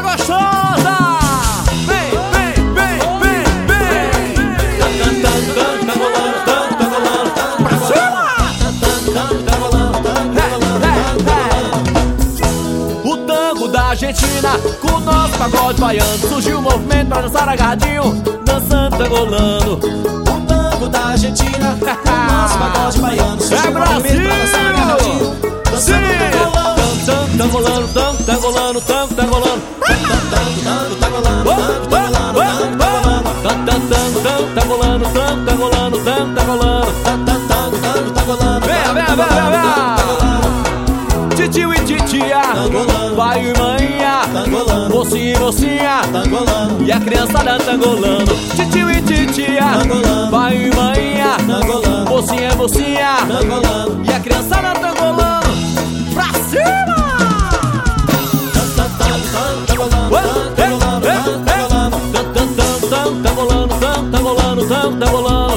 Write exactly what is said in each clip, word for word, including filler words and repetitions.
gostosa! Vem, vem, vem, vem, vem! Tá rolando, tá rolando, pra cima! O tango da Argentina, com o nosso pagode baiano, surgiu o movimento pra dançar agarradinho, dançando, tangolando. O tango da Argentina, com o nosso pagode baiano, surgiu o movimento pra dançar agarradinho, dançando, tangolando. Tangolando, tango, tangolando, tango, tangolando. Tango, tango, tangolando, tango, tangolando, tango, Tango, tango, tangolando, tango, tangolando, tango, tangolando. tango, tango, tangolando. Vem, vem, vem, vem, vem! Titio e titia, pai e manhã, mocinho e mocinha, e a criançada tangolando. Titio e titia, pai e manhã, mocinha e mocinha, e a criançada tangolando. Pra cima! Tangolando, tangolando, tangolando.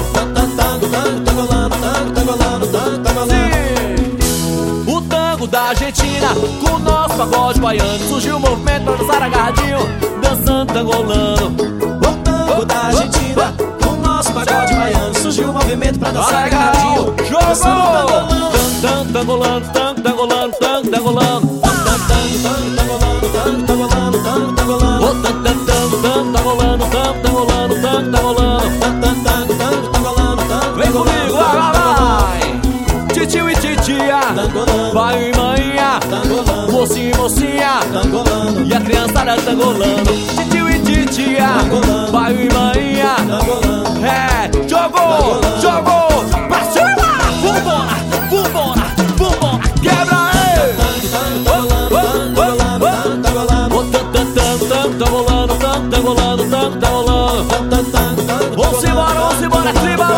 O tango da Argentina, com o nosso pagode baiano, surgiu o movimento pra dançar agarradinho, dançando, tangolando. O tango da Argentina, com o nosso pagode baiano, surgiu o movimento pra dançar agarradinho, dançando, tangolando. Tangolando, tango, tangolando, tango, tangolando. Vem comigo, vai, vai, vai! Titio e titia, pai e manhã, mocinho e mocinha, e a criançada tangolando. Titio e titia, pai e manhã, é, jogou, jogou, pra cima! Vambora, vambora, vambora, quebra aí! Tangolando, tangolando, tangolando. Vamos embora, vamos embora, tribo!